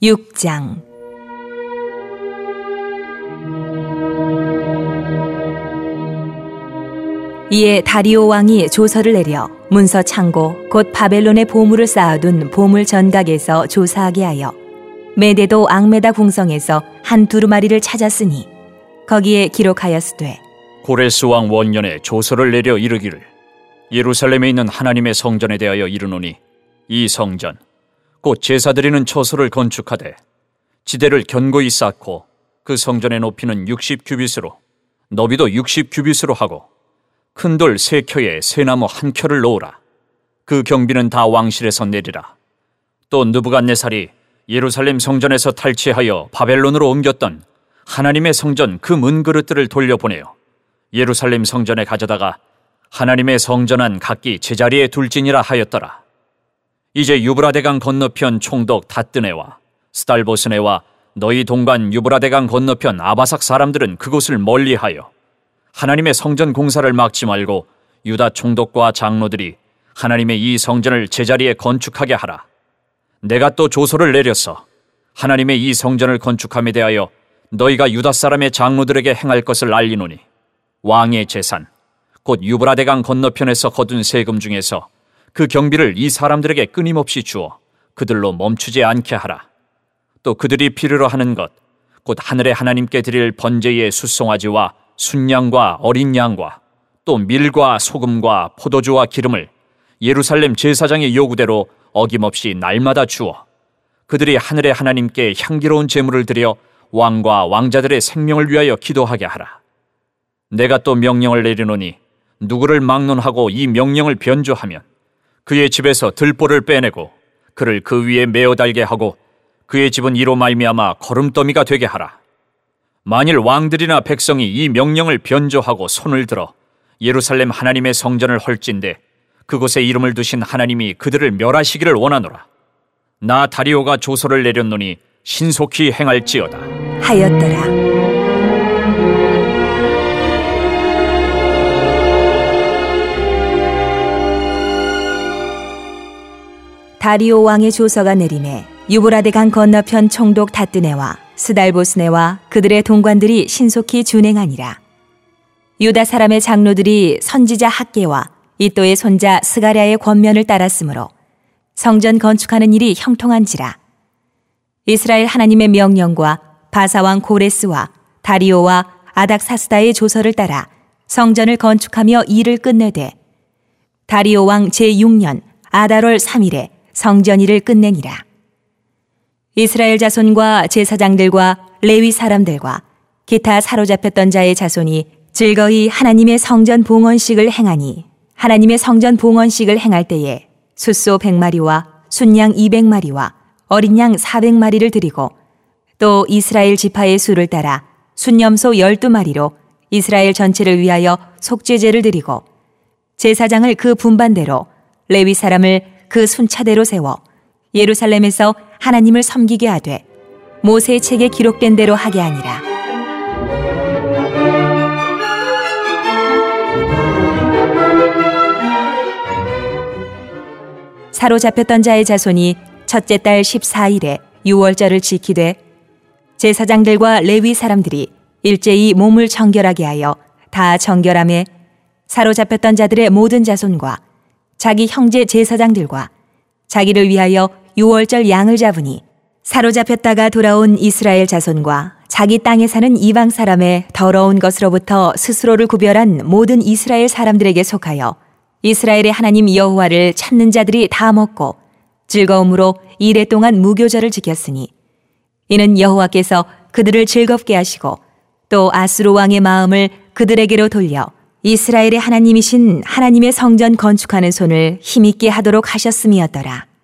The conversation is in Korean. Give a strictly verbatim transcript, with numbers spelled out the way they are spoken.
육 장. 이에 다리오 왕이 조서를 내려 문서 창고 곧 바벨론의 보물을 쌓아둔 보물 전각에서 조사하게 하여 메데도 앙메다 궁성에서 한 두루마리를 찾았으니 거기에 기록하였으되 고레스 왕 원년에 조서를 내려 이르기를 예루살렘에 있는 하나님의 성전에 대하여 이르노니 이 성전 곧 제사 드리는 처소를 건축하되 지대를 견고히 쌓고 그 성전의 높이는 육십 규빗으로 너비도 육십 규빗으로 하고 큰 돌 세 켜에 쇠나무 한 켜를 놓으라. 그 경비는 다 왕실에서 내리라. 또 느부갓네살이 예루살렘 성전에서 탈취하여 바벨론으로 옮겼던 하나님의 성전 그 문그릇들을 돌려보내어 예루살렘 성전에 가져다가 하나님의 성전 안 각기 제자리에 둘지니라 하였더라. 이제 유브라데강 건너편 총독 닷드네와 스달보스네와 너희 동관 유브라데강 건너편 아바삭 사람들은 그곳을 멀리하여 하나님의 성전 공사를 막지 말고 유다 총독과 장로들이 하나님의 이 성전을 제자리에 건축하게 하라. 내가 또 조서를 내렸어 하나님의 이 성전을 건축함에 대하여 너희가 유다 사람의 장로들에게 행할 것을 알리노니 왕의 재산 곧 유브라데강 건너편에서 거둔 세금 중에서 그 경비를 이 사람들에게 끊임없이 주어 그들로 멈추지 않게 하라. 또 그들이 필요로 하는 것 곧 하늘의 하나님께 드릴 번제의 숫송아지와 순양과 어린 양과 또 밀과 소금과 포도주와 기름을 예루살렘 제사장의 요구대로 어김없이 날마다 주어 그들이 하늘의 하나님께 향기로운 제물을 드려 왕과 왕자들의 생명을 위하여 기도하게 하라. 내가 또 명령을 내리노니 누구를 막론하고 이 명령을 변조하면 그의 집에서 들보를 빼내고 그를 그 위에 메어 달게 하고 그의 집은 이로 말미암아 거름더미가 되게 하라. 만일 왕들이나 백성이 이 명령을 변조하고 손을 들어 예루살렘 하나님의 성전을 헐진대 그곳에 이름을 두신 하나님이 그들을 멸하시기를 원하노라. 나 다리오가 조서를 내렸노니 신속히 행할지어다 하였더라. 다리오 왕의 조서가 내림에 유브라데강 건너편 총독 닷드네와 스달보스네와 그들의 동관들이 신속히 준행하니라. 유다 사람의 장로들이 선지자 학개와 이또의 손자 스가랴의 권면을 따랐으므로 성전 건축하는 일이 형통한지라. 이스라엘 하나님의 명령과 바사왕 고레스와 다리오와 아닥사스다의 조서를 따라 성전을 건축하며 일을 끝내되 다리오 왕 제육 년 아달월 삼 일에 성전 일을 끝내니라. 이스라엘 자손과 제사장들과 레위 사람들과 기타 사로잡혔던 자의 자손이 즐거이 하나님의 성전 봉헌식을 행하니 하나님의 성전 봉헌식을 행할 때에 숫소 백 마리와 순양 이백 마리와 어린 양 사백 마리를 드리고 또 이스라엘 지파의 수를 따라 순염소 열두 마리로 이스라엘 전체를 위하여 속죄제를 드리고 제사장을 그 분반대로 레위 사람을 그 순차대로 세워 예루살렘에서 하나님을 섬기게 하되 모세의 책에 기록된 대로 하게 하니라. 사로잡혔던 자의 자손이 첫째 달 십사 일에 유월절을 지키되 제사장들과 레위 사람들이 일제히 몸을 정결하게 하여 다 정결함에 사로잡혔던 자들의 모든 자손과 자기 형제 제사장들과 자기를 위하여 유월절 양을 잡으니 사로잡혔다가 돌아온 이스라엘 자손과 자기 땅에 사는 이방 사람의 더러운 것으로부터 스스로를 구별한 모든 이스라엘 사람들에게 속하여 이스라엘의 하나님 여호와를 찾는 자들이 다 먹고 즐거움으로 이래 동안 무교절을 지켰으니 이는 여호와께서 그들을 즐겁게 하시고 또 아수르 왕의 마음을 그들에게로 돌려 이스라엘의 하나님이신 하나님의 성전 건축하는 손을 힘있게 하도록 하셨음이었더라.